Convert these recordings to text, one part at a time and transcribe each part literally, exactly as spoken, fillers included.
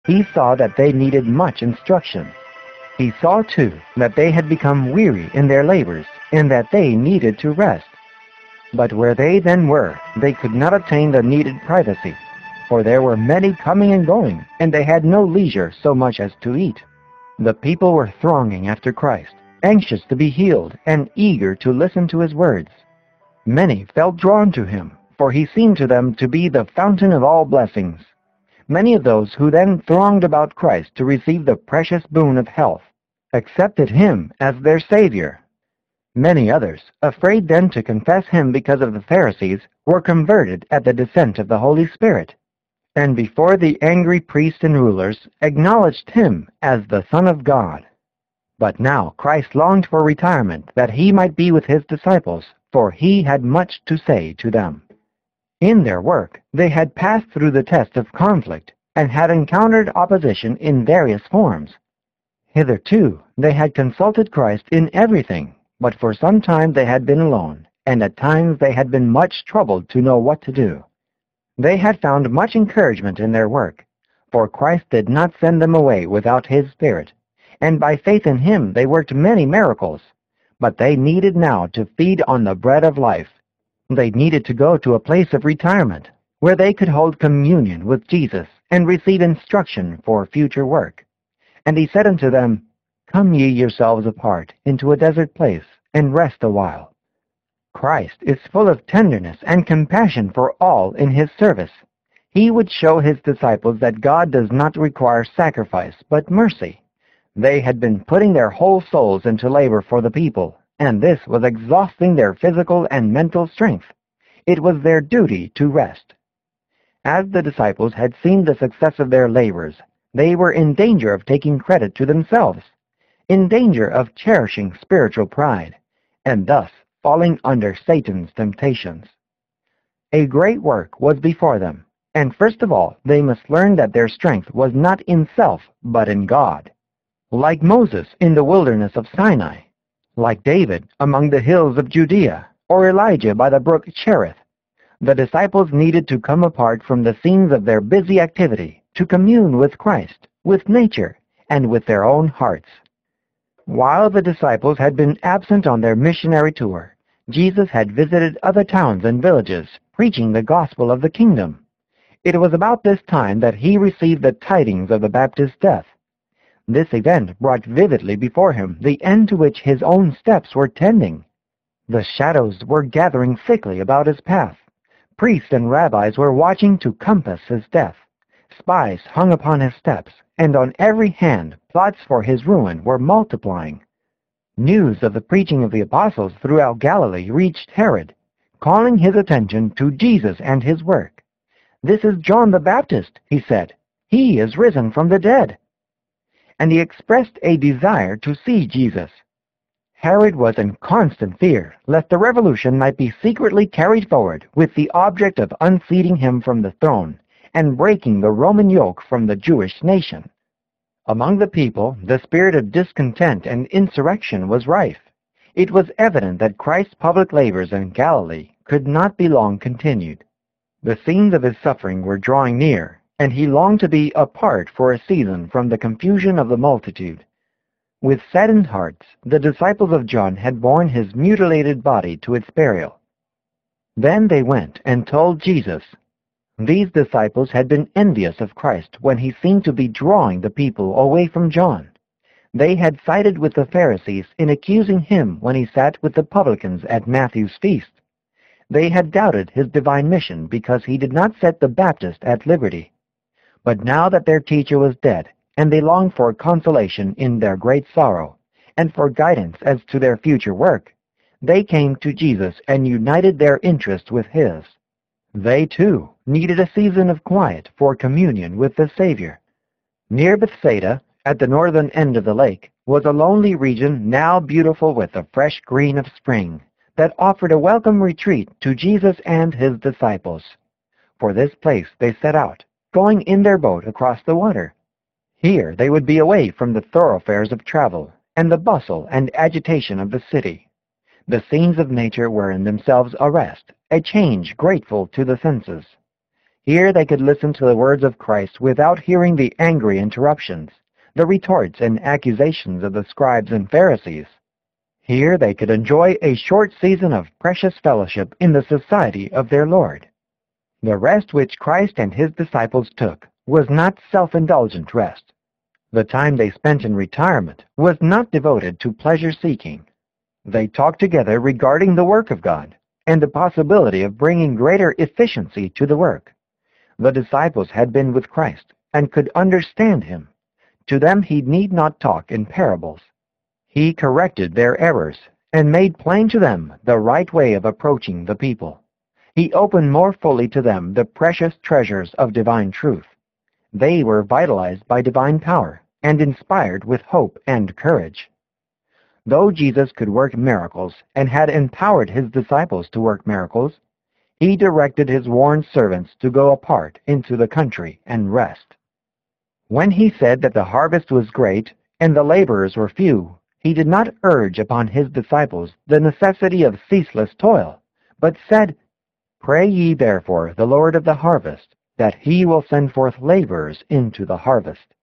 He saw that they needed much instruction. He saw, too, that they had become weary in their labors, and that they needed to rest. But where they then were, they could not obtain the needed privacy, for there were many coming and going, and they had no leisure so much as to eat. The people were thronging after Christ, anxious to be healed, and eager to listen to his words. Many felt drawn to him, for he seemed to them to be the fountain of all blessings. Many of those who then thronged about Christ to receive the precious boon of health accepted him as their Savior. Many others, afraid then to confess him because of the Pharisees, were converted at the descent of the Holy Spirit, and before the angry priests and rulers acknowledged him as the Son of God. But now Christ longed for retirement, that he might be with his disciples, for he had much to say to them. In their work, they had passed through the test of conflict, and had encountered opposition in various forms. Hitherto, they had consulted Christ in everything, but for some time they had been alone, and at times they had been much troubled to know what to do. They had found much encouragement in their work, for Christ did not send them away without his Spirit, and by faith in him they worked many miracles. But they needed now to feed on the bread of life. They needed to go to a place of retirement, where they could hold communion with Jesus and receive instruction for future work. And he said unto them, Come ye yourselves apart into a desert place, and rest a while. Christ is full of tenderness and compassion for all in his service. He would show his disciples that God does not require sacrifice, but mercy. They had been putting their whole souls into labor for the people, and this was exhausting their physical and mental strength. It was their duty to rest. As the disciples had seen the success of their labors, they were in danger of taking credit to themselves, in danger of cherishing spiritual pride, and thus falling under Satan's temptations. A great work was before them, and first of all they must learn that their strength was not in self, but in God. Like Moses in the wilderness of Sinai, like David among the hills of Judea, or Elijah by the brook Cherith, the disciples needed to come apart from the scenes of their busy activity to commune with Christ, with nature, and with their own hearts. While the disciples had been absent on their missionary tour, Jesus had visited other towns and villages, preaching the gospel of the kingdom. It was about this time that he received the tidings of the Baptist's death. This event brought vividly before him the end to which his own steps were tending. The shadows were gathering thickly about his path. Priests and rabbis were watching to compass his death. Spies hung upon his steps, and on every hand plots for his ruin were multiplying. News of the preaching of the apostles throughout Galilee reached Herod, calling his attention to Jesus and his work. "This is John the Baptist," he said. "He is risen from the dead." And he expressed a desire to see Jesus. Herod was in constant fear lest the revolution might be secretly carried forward with the object of unseating him from the throne and breaking the Roman yoke from the Jewish nation. Among the people, the spirit of discontent and insurrection was rife. It was evident that Christ's public labors in Galilee could not be long continued. The scenes of his suffering were drawing near, and he longed to be apart for a season from the confusion of the multitude. With saddened hearts, the disciples of John had borne his mutilated body to its burial. Then they went and told Jesus. These disciples had been envious of Christ when he seemed to be drawing the people away from John. They had sided with the Pharisees in accusing him when he sat with the publicans at Matthew's feast. They had doubted his divine mission because he did not set the Baptist at liberty. But now that their teacher was dead, and they longed for consolation in their great sorrow, and for guidance as to their future work, they came to Jesus and united their interest with his. They, too, needed a season of quiet for communion with the Savior. Near Bethsaida, at the northern end of the lake, was a lonely region now beautiful with the fresh green of spring, that offered a welcome retreat to Jesus and his disciples. For this place they set out, going in their boat across the water. Here they would be away from the thoroughfares of travel and the bustle and agitation of the city. The scenes of nature were in themselves a rest, a change grateful to the senses. Here they could listen to the words of Christ without hearing the angry interruptions, the retorts and accusations of the scribes and Pharisees. Here they could enjoy a short season of precious fellowship in the society of their Lord. The rest which Christ and his disciples took was not self-indulgent rest. The time they spent in retirement was not devoted to pleasure-seeking. They talked together regarding the work of God and the possibility of bringing greater efficiency to the work. The disciples had been with Christ and could understand him. To them he need not talk in parables. He corrected their errors and made plain to them the right way of approaching the people. He opened more fully to them the precious treasures of divine truth. They were vitalized by divine power and inspired with hope and courage. Though Jesus could work miracles and had empowered his disciples to work miracles, he directed his worn servants to go apart into the country and rest. When he said that the harvest was great and the laborers were few, he did not urge upon his disciples the necessity of ceaseless toil, but said, "Pray ye therefore the Lord of the harvest, that he will send forth laborers into the harvest."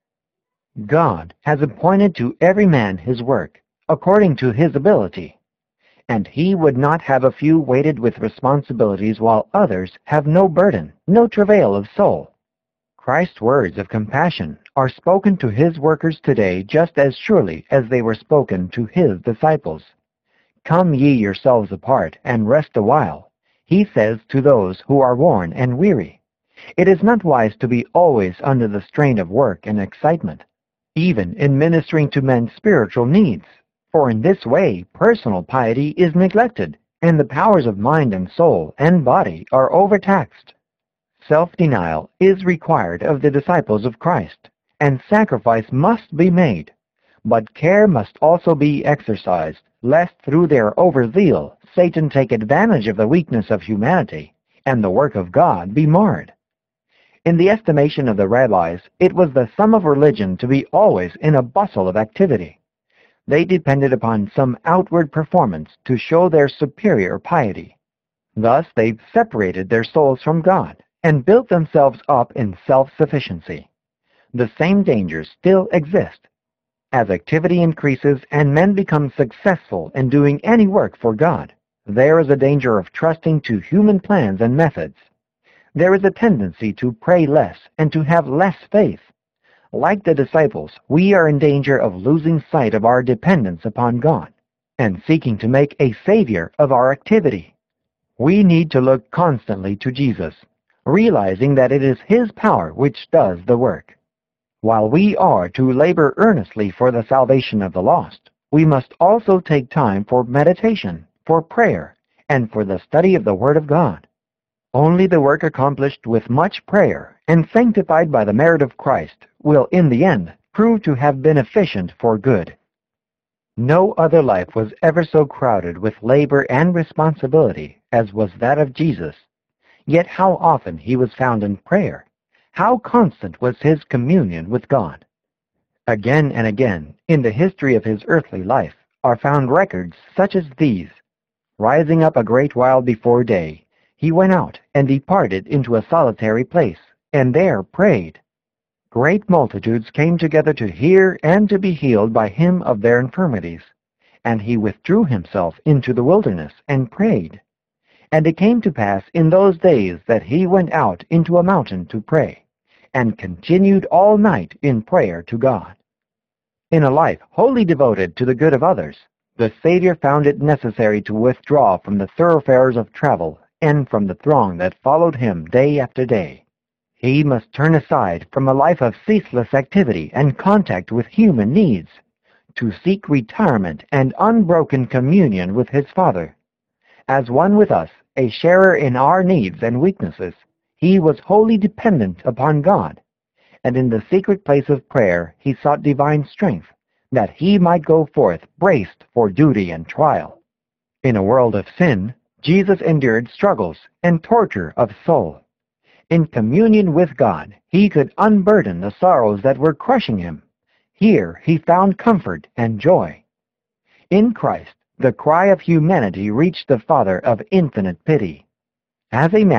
God has appointed to every man his work, according to his ability, and he would not have a few weighted with responsibilities while others have no burden, no travail of soul. Christ's words of compassion are spoken to his workers today just as surely as they were spoken to his disciples. "Come ye yourselves apart, and rest a while," he says to those who are worn and weary. It is not wise to be always under the strain of work and excitement, even in ministering to men's spiritual needs, for in this way personal piety is neglected, and the powers of mind and soul and body are overtaxed. Self-denial is required of the disciples of Christ, and sacrifice must be made, but care must also be exercised, lest through their overzeal Satan take advantage of the weakness of humanity, and the work of God be marred. In the estimation of the rabbis, it was the sum of religion to be always in a bustle of activity. They depended upon some outward performance to show their superior piety. Thus they separated their souls from God and built themselves up in self-sufficiency. The same dangers still exist. As activity increases and men become successful in doing any work for God, there is a danger of trusting to human plans and methods. There is a tendency to pray less and to have less faith. Like the disciples, we are in danger of losing sight of our dependence upon God and seeking to make a savior of our activity. We need to look constantly to Jesus, realizing that it is his power which does the work. While we are to labor earnestly for the salvation of the lost, we must also take time for meditation, for prayer, and for the study of the Word of God. Only the work accomplished with much prayer and sanctified by the merit of Christ will in the end prove to have been efficient for good. No other life was ever so crowded with labor and responsibility as was that of Jesus. Yet how often he was found in prayer! How constant was his communion with God! Again and again, in the history of his earthly life, are found records such as these. Rising up a great while before day, he went out and departed into a solitary place, and there prayed. Great multitudes came together to hear and to be healed by him of their infirmities. And he withdrew himself into the wilderness and prayed. And it came to pass in those days that he went out into a mountain to pray, and continued all night in prayer to God. In a life wholly devoted to the good of others, the Savior found it necessary to withdraw from the thoroughfares of travel and from the throng that followed him day after day. He must turn aside from a life of ceaseless activity and contact with human needs, to seek retirement and unbroken communion with his Father. As one with us, a sharer in our needs and weaknesses, he was wholly dependent upon God, and in the secret place of prayer he sought divine strength, that he might go forth braced for duty and trial. In a world of sin, Jesus endured struggles and torture of soul. In communion with God, he could unburden the sorrows that were crushing him. Here he found comfort and joy. In Christ, the cry of humanity reached the Father of infinite pity. As a man,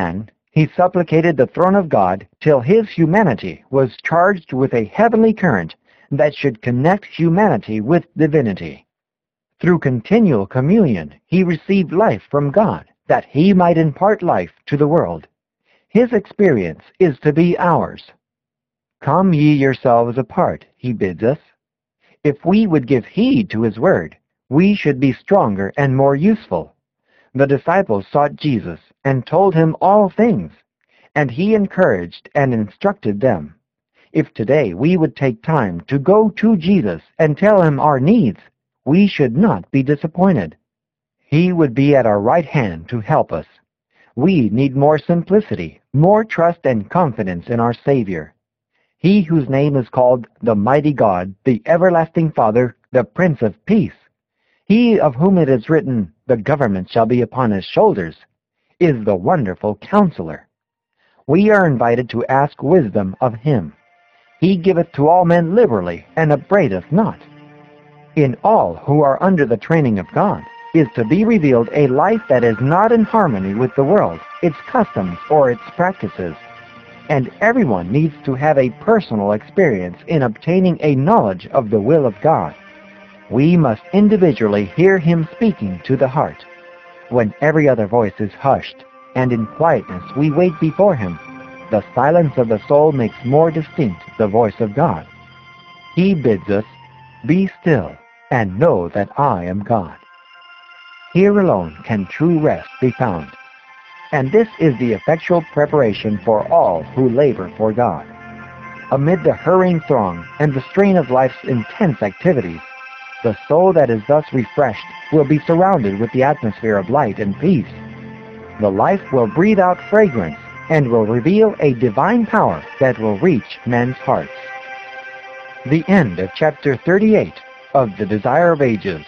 He supplicated the throne of God till his humanity was charged with a heavenly current that should connect humanity with divinity. Through continual communion, he received life from God, that he might impart life to the world. His experience is to be ours. Come ye yourselves apart, he bids us. If we would give heed to his word, we should be stronger and more useful. The disciples sought Jesus and told him all things, and he encouraged and instructed them. If today we would take time to go to Jesus and tell him our needs, we should not be disappointed. He would be at our right hand to help us. We need more simplicity, more trust and confidence in our Savior. He whose name is called the Mighty God, the Everlasting Father, the Prince of Peace, he of whom it is written, the government shall be upon his shoulders, is the Wonderful Counselor. We are invited to ask wisdom of him. He giveth to all men liberally, and upbraideth not. In all who are under the training of God is to be revealed a life that is not in harmony with the world, its customs, or its practices. And everyone needs to have a personal experience in obtaining a knowledge of the will of God. We must individually hear him speaking to the heart. When every other voice is hushed, and in quietness we wait before him, the silence of the soul makes more distinct the voice of God. He bids us, be still, and know that I am God. Here alone can true rest be found. And this is the effectual preparation for all who labor for God. Amid the hurrying throng and the strain of life's intense activities, the soul that is thus refreshed will be surrounded with the atmosphere of light and peace. The life will breathe out fragrance and will reveal a divine power that will reach men's hearts. The end of chapter thirty-eight of The Desire of Ages.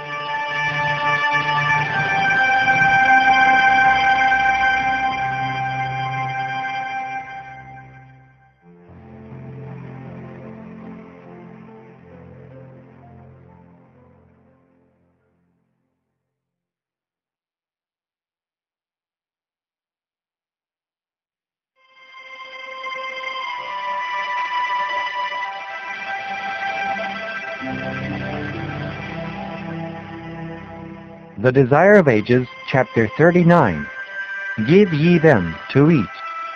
The Desire of Ages, chapter thirty-nine. Give ye them to eat.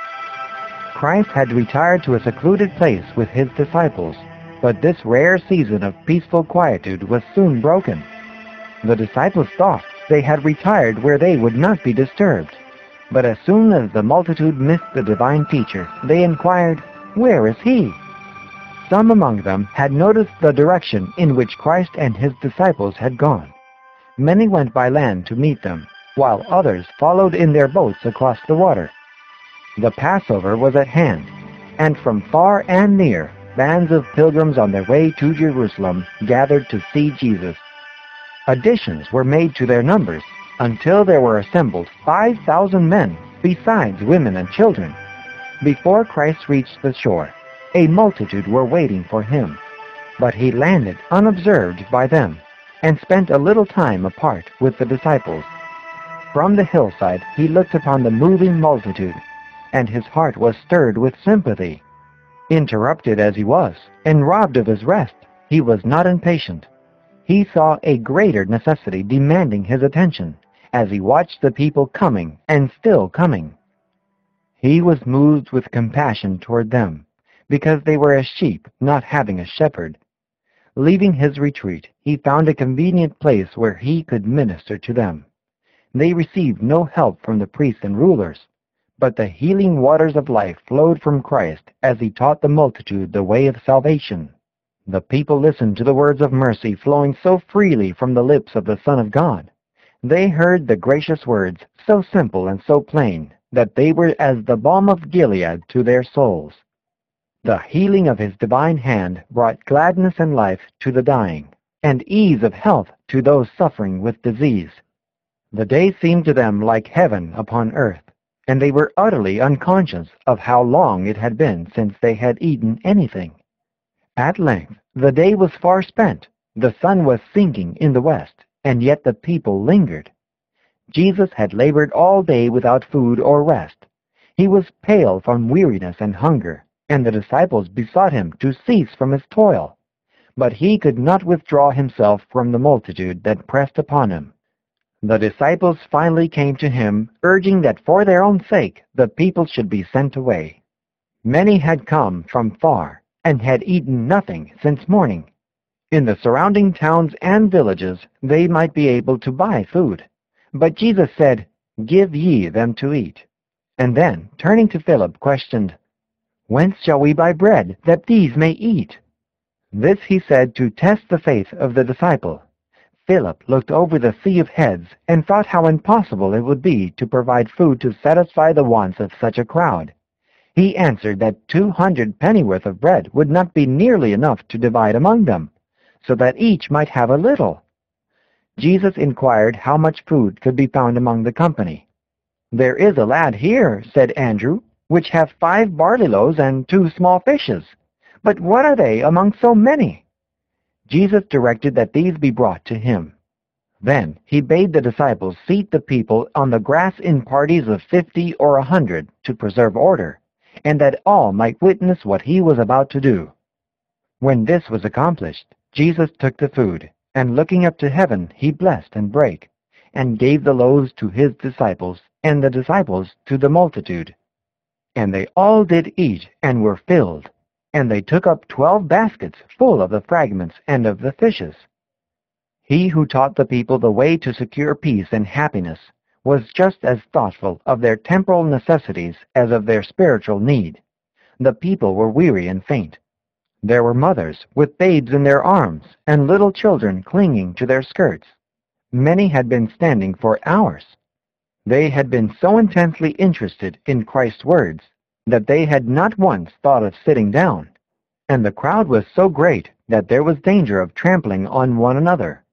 Christ had retired to a secluded place with his disciples, but this rare season of peaceful quietude was soon broken. The disciples thought they had retired where they would not be disturbed, but as soon as the multitude missed the divine teacher, they inquired, "Where is he?" Some among them had noticed the direction in which Christ and his disciples had gone. Many went by land to meet them, while others followed in their boats across the water. The Passover was at hand, and from far and near, bands of pilgrims on their way to Jerusalem gathered to see Jesus. Additions were made to their numbers, until there were assembled five thousand men, besides women and children. Before Christ reached the shore, a multitude were waiting for him, but he landed unobserved by them, and spent a little time apart with the disciples. From the hillside he looked upon the moving multitude, and his heart was stirred with sympathy. Interrupted as he was, and robbed of his rest, he was not impatient. He saw a greater necessity demanding his attention, as he watched the people coming and still coming. He was moved with compassion toward them, because they were as sheep not having a shepherd. Leaving his retreat, he found a convenient place where he could minister to them. They received no help from the priests and rulers, but the healing waters of life flowed from Christ as he taught the multitude the way of salvation. The people listened to the words of mercy flowing so freely from the lips of the Son of God. They heard the gracious words, so simple and so plain, that they were as the balm of Gilead to their souls. The healing of his divine hand brought gladness and life to the dying, and ease of health to those suffering with disease. The day seemed to them like heaven upon earth, and they were utterly unconscious of how long it had been since they had eaten anything. At length the day was far spent, the sun was sinking in the west, and yet the people lingered. Jesus had labored all day without food or rest. He was pale from weariness and hunger, and the disciples besought him to cease from his toil. But he could not withdraw himself from the multitude that pressed upon him. The disciples finally came to him, urging that for their own sake the people should be sent away. Many had come from far, and had eaten nothing since morning. In the surrounding towns and villages they might be able to buy food. But Jesus said, "Give ye them to eat." And then, turning to Philip, questioned, "Whence shall we buy bread, that these may eat?" This he said to test the faith of the disciple. Philip looked over the sea of heads and thought how impossible it would be to provide food to satisfy the wants of such a crowd. He answered that two hundred pennyworth of bread would not be nearly enough to divide among them, so that each might have a little. Jesus inquired how much food could be found among the company. "There is a lad here," said Andrew, "which hath five barley loaves and two small fishes. But what are they among so many?" Jesus directed that these be brought to him. Then he bade the disciples seat the people on the grass in parties of fifty or a hundred to preserve order, and that all might witness what he was about to do. When this was accomplished, Jesus took the food, and looking up to heaven, he blessed and brake, and gave the loaves to his disciples, and the disciples to the multitude. And they all did eat, and were filled. And they took up twelve baskets full of the fragments and of the fishes. He who taught the people the way to secure peace and happiness was just as thoughtful of their temporal necessities as of their spiritual need. The people were weary and faint. There were mothers with babes in their arms and little children clinging to their skirts. Many had been standing for hours. They had been so intensely interested in Christ's words that they had not once thought of sitting down, and the crowd was so great that there was danger of trampling on one another.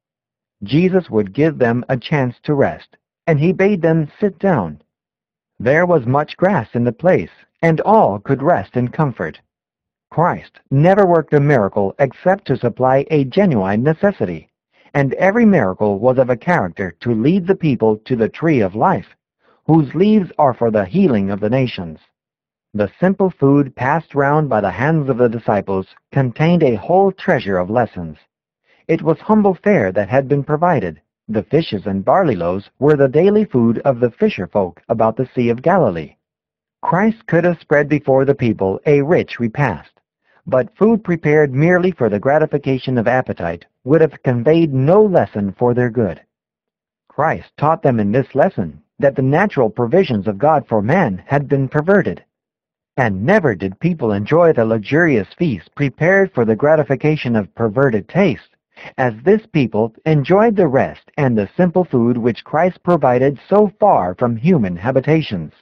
Jesus would give them a chance to rest, and he bade them sit down. There was much grass in the place, and all could rest in comfort. Christ never worked a miracle except to supply a genuine necessity, and every miracle was of a character to lead the people to the tree of life, whose leaves are for the healing of the nations. The simple food passed round by the hands of the disciples contained a whole treasure of lessons. It was humble fare that had been provided. The fishes and barley loaves were the daily food of the fisher folk about the Sea of Galilee. Christ could have spread before the people a rich repast, but food prepared merely for the gratification of appetite would have conveyed no lesson for their good. Christ taught them in this lesson that the natural provisions of God for man had been perverted. And never did people enjoy the luxurious feast prepared for the gratification of perverted taste, as this people enjoyed the rest and the simple food which Christ provided so far from human habitations.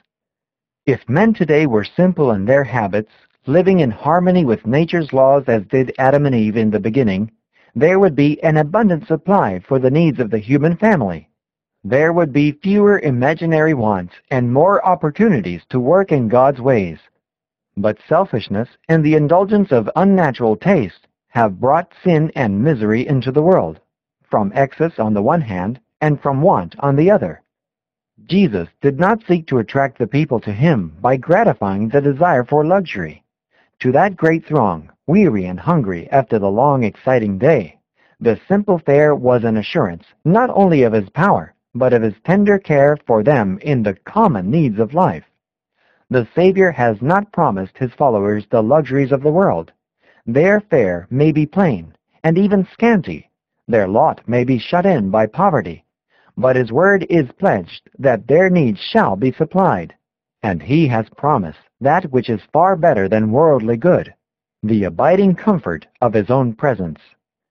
If men today were simple in their habits, living in harmony with nature's laws as did Adam and Eve in the beginning, there would be an abundant supply for the needs of the human family. There would be fewer imaginary wants and more opportunities to work in God's ways. But selfishness and the indulgence of unnatural taste have brought sin and misery into the world, from excess on the one hand and from want on the other. Jesus did not seek to attract the people to him by gratifying the desire for luxury. To that great throng, weary and hungry after the long, exciting day, the simple fare was an assurance not only of his power, but of his tender care for them in the common needs of life. The Savior has not promised his followers the luxuries of the world. Their fare may be plain and even scanty. Their lot may be shut in by poverty. But his word is pledged that their needs shall be supplied. And he has promised that which is far better than worldly good, the abiding comfort of his own presence.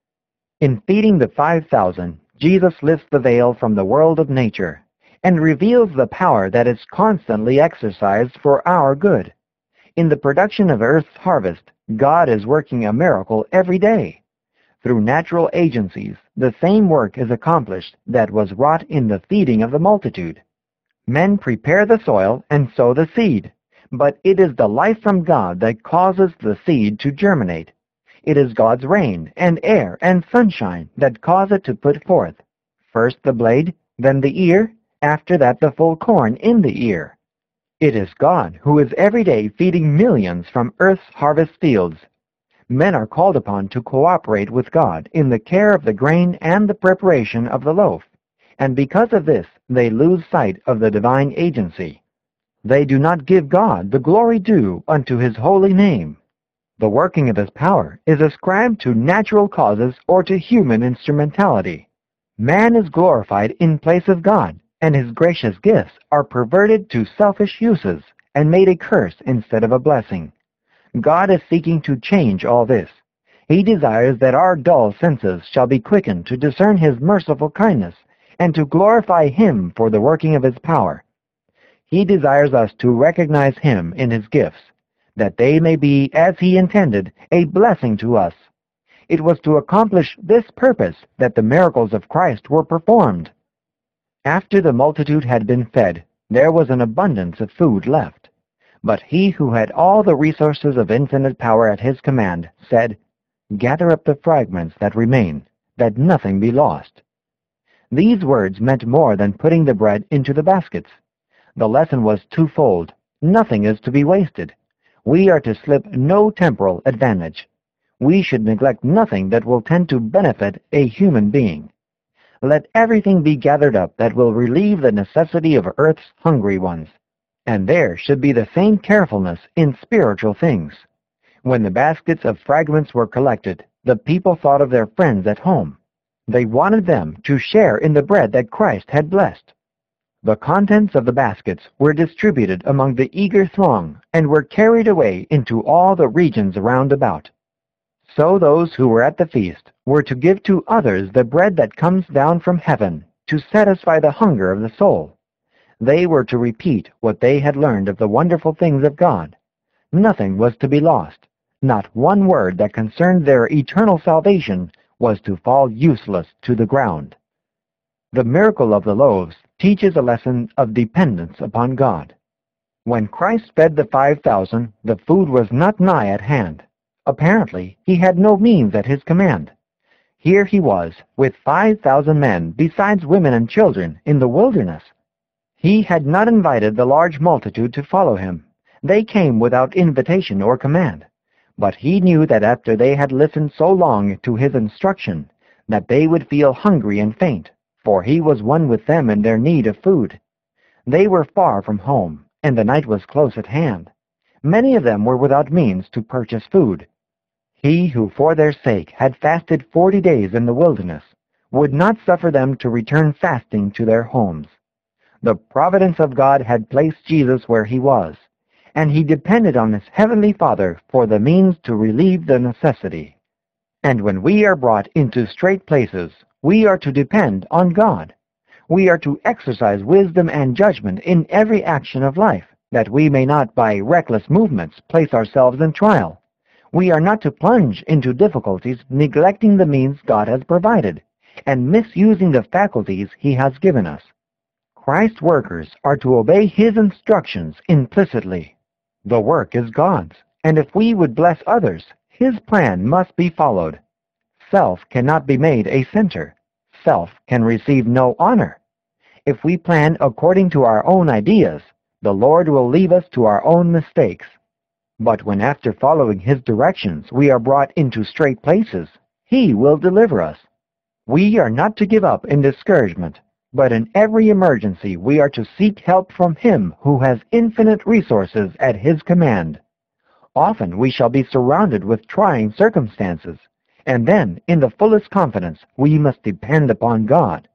In feeding the five thousand, Jesus lifts the veil from the world of nature and reveals the power that is constantly exercised for our good. In the production of earth's harvest, God is working a miracle every day. Through natural agencies, the same work is accomplished that was wrought in the feeding of the multitude. Men prepare the soil and sow the seed, but it is the life from God that causes the seed to germinate. It is God's rain and air and sunshine that cause it to put forth, first the blade, then the ear, after that the full corn in the ear. It is God who is every day feeding millions from Earth's harvest fields. Men are called upon to cooperate with God in the care of the grain and the preparation of the loaf, and because of this they lose sight of the divine agency. They do not give God the glory due unto his holy name. The working of his power is ascribed to natural causes or to human instrumentality. Man is glorified in place of God, and his gracious gifts are perverted to selfish uses and made a curse instead of a blessing. God is seeking to change all this. He desires that our dull senses shall be quickened to discern his merciful kindness and to glorify him for the working of his power. He desires us to recognize him in his gifts, that they may be, as he intended, a blessing to us. It was to accomplish this purpose that the miracles of Christ were performed. After the multitude had been fed, there was an abundance of food left. But he who had all the resources of infinite power at his command said, "Gather up the fragments that remain, that nothing be lost." These words meant more than putting the bread into the baskets. The lesson was twofold. Nothing is to be wasted. We are to slip no temporal advantage. We should neglect nothing that will tend to benefit a human being. Let everything be gathered up that will relieve the necessity of earth's hungry ones. And there should be the same carefulness in spiritual things. When the baskets of fragments were collected, the people thought of their friends at home. They wanted them to share in the bread that Christ had blessed. The contents of the baskets were distributed among the eager throng and were carried away into all the regions round about. So those who were at the feast were to give to others the bread that comes down from heaven to satisfy the hunger of the soul. They were to repeat what they had learned of the wonderful things of God. Nothing was to be lost. Not one word that concerned their eternal salvation was to fall useless to the ground. The miracle of the loaves teaches a lesson of dependence upon God. When Christ fed the five thousand, the food was not nigh at hand. Apparently, he had no means at his command. Here he was, with five thousand men, besides women and children, in the wilderness. He had not invited the large multitude to follow him. They came without invitation or command. But he knew that after they had listened so long to his instruction, that they would feel hungry and faint, for he was one with them in their need of food. They were far from home, and the night was close at hand. Many of them were without means to purchase food. He who for their sake had fasted forty days in the wilderness would not suffer them to return fasting to their homes. The providence of God had placed Jesus where he was, and he depended on his heavenly Father for the means to relieve the necessity. And when we are brought into strait places, we are to depend on God. We are to exercise wisdom and judgment in every action of life, that we may not by reckless movements place ourselves in trial. We are not to plunge into difficulties neglecting the means God has provided, and misusing the faculties he has given us. Christ's workers are to obey his instructions implicitly. The work is God's, and if we would bless others, his plan must be followed. Self cannot be made a center. Self can receive no honor. If we plan according to our own ideas, the Lord will leave us to our own mistakes. But when after following his directions we are brought into strait places, he will deliver us. We are not to give up in discouragement, but in every emergency we are to seek help from him who has infinite resources at his command. Often we shall be surrounded with trying circumstances, and then, in the fullest confidence, we must depend upon God.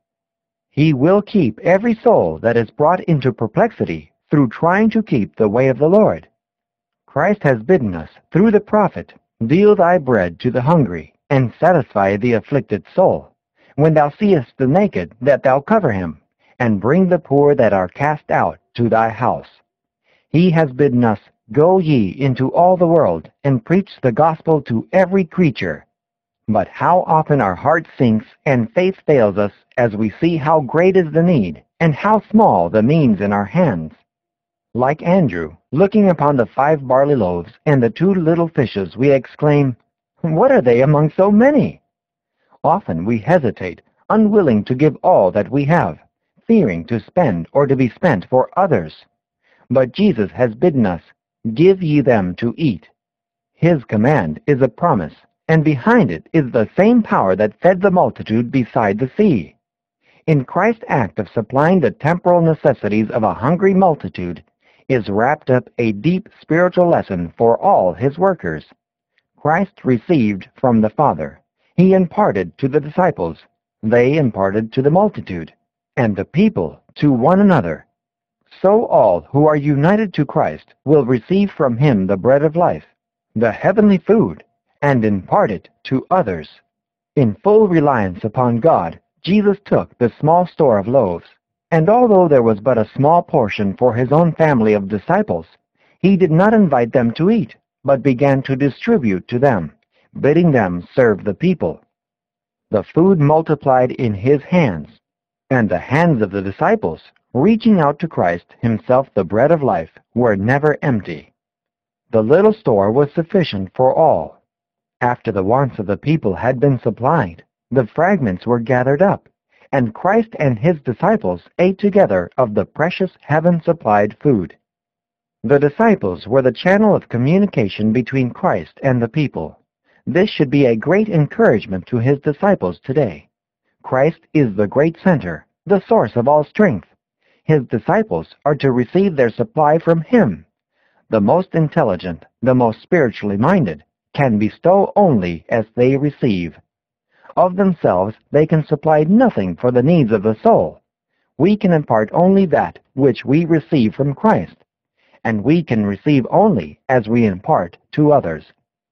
He will keep every soul that is brought into perplexity through trying to keep the way of the Lord. Christ has bidden us, through the prophet, "Deal thy bread to the hungry, and satisfy the afflicted soul. When thou seest the naked, that thou cover him, and bring the poor that are cast out to thy house." He has bidden us, "Go ye into all the world, and preach the gospel to every creature." But how often our heart sinks and faith fails us as we see how great is the need, and how small the means in our hands. Like Andrew, looking upon the five barley loaves and the two little fishes, we exclaim, "What are they among so many?" Often we hesitate, unwilling to give all that we have, fearing to spend or to be spent for others. But Jesus has bidden us, "Give ye them to eat." His command is a promise, and behind it is the same power that fed the multitude beside the sea. In Christ's act of supplying the temporal necessities of a hungry multitude is wrapped up a deep spiritual lesson for all his workers. Christ received from the Father. He imparted to the disciples. They imparted to the multitude, and the people to one another. So all who are united to Christ will receive from him the bread of life, the heavenly food, and impart it to others. In full reliance upon God, Jesus took the small store of loaves, and although there was but a small portion for his own family of disciples, he did not invite them to eat, but began to distribute to them, bidding them serve the people. The food multiplied in his hands, and the hands of the disciples, reaching out to Christ himself, the bread of life, were never empty. The little store was sufficient for all. After the wants of the people had been supplied, the fragments were gathered up, and Christ and his disciples ate together of the precious heaven-supplied food. The disciples were the channel of communication between Christ and the people. This should be a great encouragement to his disciples today. Christ is the great center, the source of all strength. His disciples are to receive their supply from him. The most intelligent, the most spiritually minded, can bestow only as they receive. Of themselves they can supply nothing for the needs of the soul. We can impart only that which we receive from Christ, and we can receive only as we impart to others.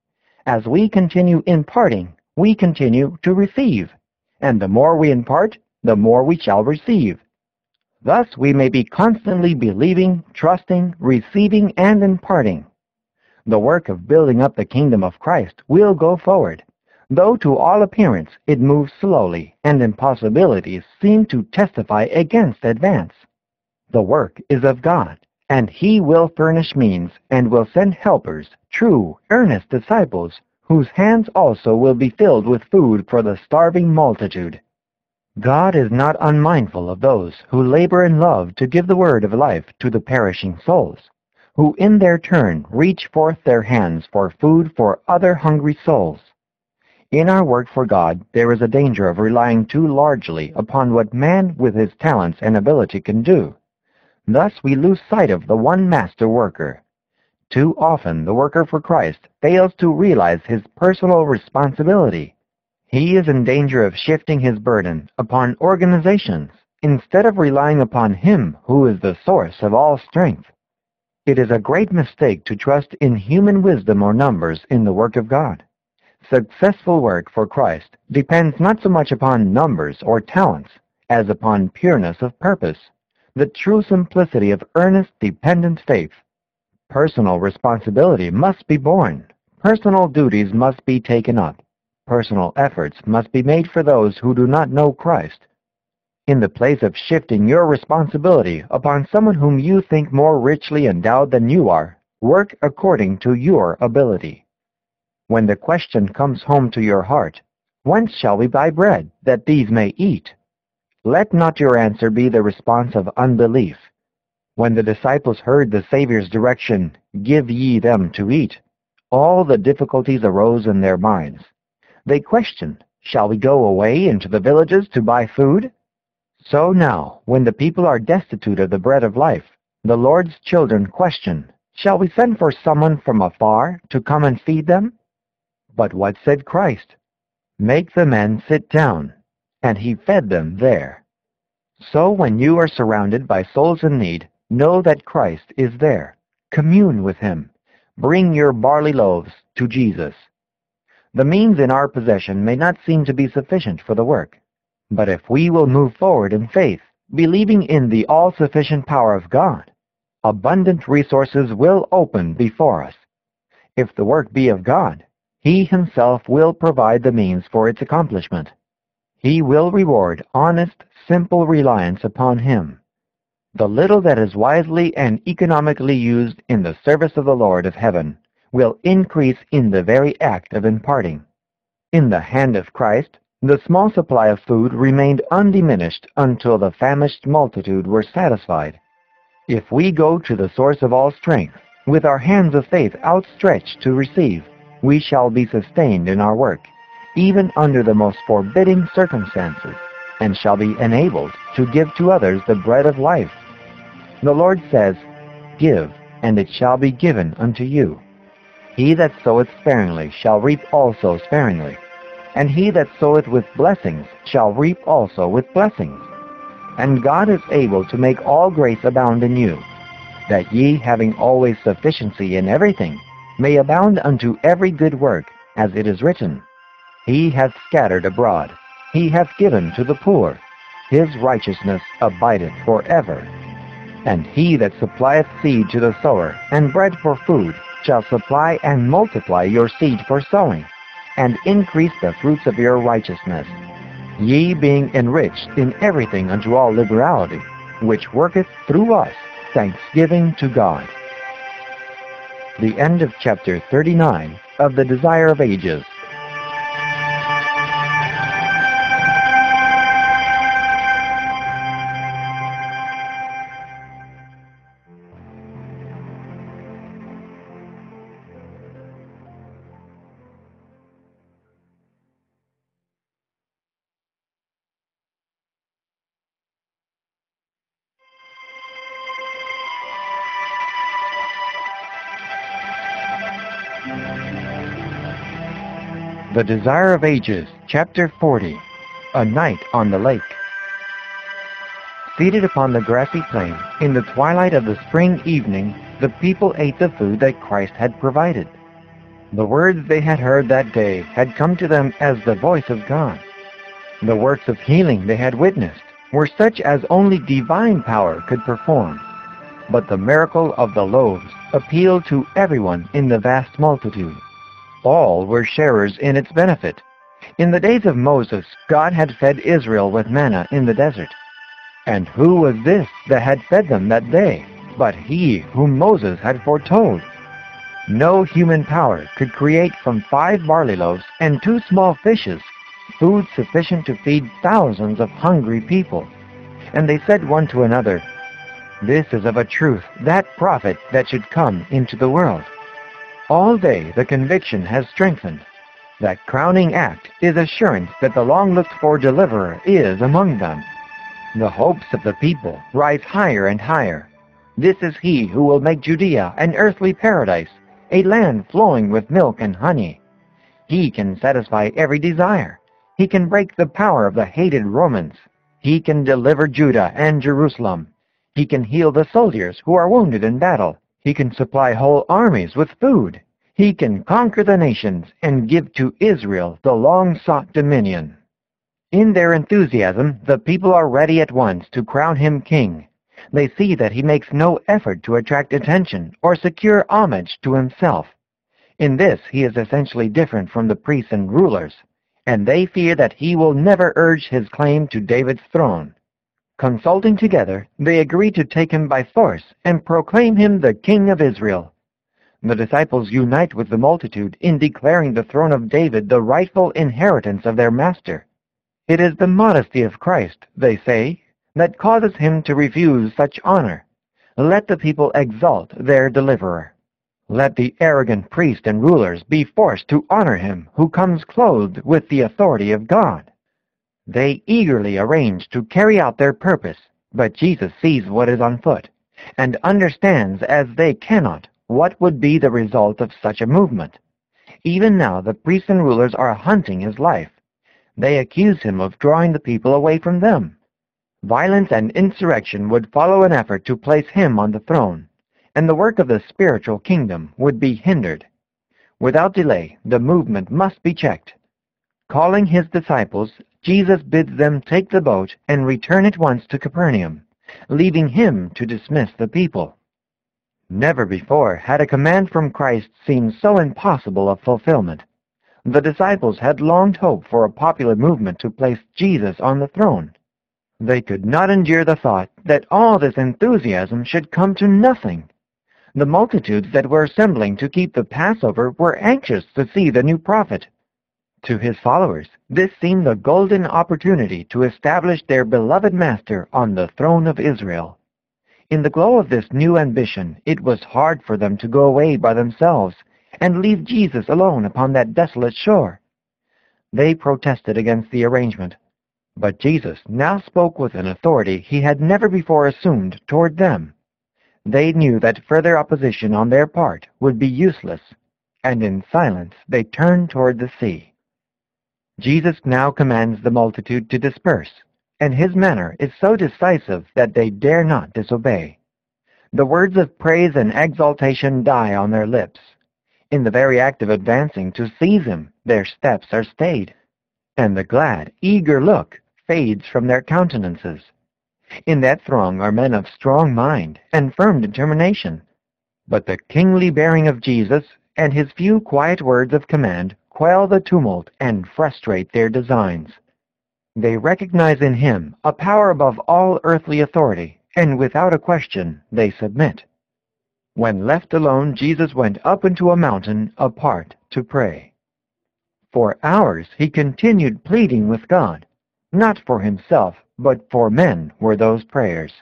As we continue imparting, we continue to receive, and the more we impart, the more we shall receive. Thus we may be constantly believing, trusting, receiving, and imparting. The work of building up the kingdom of Christ will go forward, though to all appearance it moves slowly, and impossibilities seem to testify against advance. The work is of God, and he will furnish means, and will send helpers, true, earnest disciples, whose hands also will be filled with food for the starving multitude. God is not unmindful of those who labor in love to give the word of life to the perishing souls, who in their turn reach forth their hands for food for other hungry souls. In our work for God, there is a danger of relying too largely upon what man with his talents and ability can do. Thus we lose sight of the one master worker. Too often the worker for Christ fails to realize his personal responsibility. He is in danger of shifting his burden upon organizations instead of relying upon him who is the source of all strength. It is a great mistake to trust in human wisdom or numbers in the work of God. Successful work for Christ depends not so much upon numbers or talents as upon pureness of purpose, the true simplicity of earnest, dependent faith. Personal responsibility must be borne. Personal duties must be taken up. Personal efforts must be made for those who do not know Christ. In the place of shifting your responsibility upon someone whom you think more richly endowed than you are, work according to your ability. When the question comes home to your heart, "Whence shall we buy bread, that these may eat?" let not your answer be the response of unbelief. When the disciples heard the Savior's direction, "Give ye them to eat," all the difficulties arose in their minds. They questioned, "Shall we go away into the villages to buy food?" So now, when the people are destitute of the bread of life, the Lord's children question, "Shall we send for someone from afar to come and feed them?" But what said Christ? "Make the men sit down," and he fed them there. So when you are surrounded by souls in need, know that Christ is there. Commune with him. Bring your barley loaves to Jesus. The means in our possession may not seem to be sufficient for the work, but if we will move forward in faith, believing in the all-sufficient power of God, abundant resources will open before us. If the work be of God, he himself will provide the means for its accomplishment. He will reward honest, simple reliance upon him. The little that is wisely and economically used in the service of the Lord of heaven will increase in the very act of imparting. In the hand of Christ, the small supply of food remained undiminished until the famished multitude were satisfied. If we go to the source of all strength, with our hands of faith outstretched to receive, we shall be sustained in our work, even under the most forbidding circumstances, and shall be enabled to give to others the bread of life. The Lord says, "Give, and it shall be given unto you. He that soweth sparingly shall reap also sparingly, and he that soweth with blessings shall reap also with blessings. And God is able to make all grace abound in you, that ye, having always sufficiency in everything, may abound unto every good work, as it is written, He hath scattered abroad, He hath given to the poor, His righteousness abideth forever. And he that supplieth seed to the sower, and bread for food, shall supply and multiply your seed for sowing, and increase the fruits of your righteousness, ye being enriched in everything unto all liberality, which worketh through us thanksgiving to God." The end of chapter thirty-nine of The Desire of Ages. The Desire of Ages, Chapter forty, A Night on the Lake. Seated upon the grassy plain, in the twilight of the spring evening, the people ate the food that Christ had provided. The words they had heard that day had come to them as the voice of God. The works of healing they had witnessed were such as only divine power could perform. But the miracle of the loaves appealed to everyone in the vast multitude. All were sharers in its benefit. In the days of Moses, God had fed Israel with manna in the desert. And who was this that had fed them that day, but He whom Moses had foretold? No human power could create from five barley loaves and two small fishes food sufficient to feed thousands of hungry people. And they said one to another, "This is of a truth that prophet that should come into the world." All day the conviction has strengthened. That crowning act is assurance that the long-looked-for deliverer is among them. The hopes of the people rise higher and higher. This is He who will make Judea an earthly paradise, a land flowing with milk and honey. He can satisfy every desire. He can break the power of the hated Romans. He can deliver Judah and Jerusalem. He can heal the soldiers who are wounded in battle. He can supply whole armies with food. He can conquer the nations and give to Israel the long-sought dominion. In their enthusiasm, the people are ready at once to crown Him king. They see that He makes no effort to attract attention or secure homage to Himself. In this, He is essentially different from the priests and rulers, and they fear that He will never urge His claim to David's throne. Consulting together, they agree to take Him by force and proclaim Him the King of Israel. The disciples unite with the multitude in declaring the throne of David the rightful inheritance of their Master. It is the modesty of Christ, they say, that causes Him to refuse such honor. Let the people exalt their deliverer. Let the arrogant priests and rulers be forced to honor Him who comes clothed with the authority of God. They eagerly arrange to carry out their purpose, but Jesus sees what is on foot, and understands as they cannot what would be the result of such a movement. Even now the priests and rulers are hunting His life. They accuse Him of drawing the people away from them. Violence and insurrection would follow an effort to place Him on the throne, and the work of the spiritual kingdom would be hindered. Without delay, the movement must be checked. Calling His disciples, Jesus bids them take the boat and return at once to Capernaum, leaving Him to dismiss the people. Never before had a command from Christ seemed so impossible of fulfillment. The disciples had longed hope for a popular movement to place Jesus on the throne. They could not endure the thought that all this enthusiasm should come to nothing. The multitudes that were assembling to keep the Passover were anxious to see the new prophet. To His followers, this seemed the golden opportunity to establish their beloved Master on the throne of Israel. In the glow of this new ambition, it was hard for them to go away by themselves and leave Jesus alone upon that desolate shore. They protested against the arrangement, but Jesus now spoke with an authority he had never before assumed toward them. They knew that further opposition on their part would be useless, and in silence they turned toward the sea. Jesus now commands the multitude to disperse, and his manner is so decisive that they dare not disobey. The words of praise and exaltation die on their lips. In the very act of advancing to seize him, their steps are stayed, and the glad, eager look fades from their countenances. In that throng are men of strong mind and firm determination, but the kingly bearing of Jesus and his few quiet words of command quell the tumult and frustrate their designs. They recognize in him a power above all earthly authority, and without a question they submit. When left alone, Jesus went up into a mountain apart to pray. For hours he continued pleading with God. Not for himself, but for men were those prayers.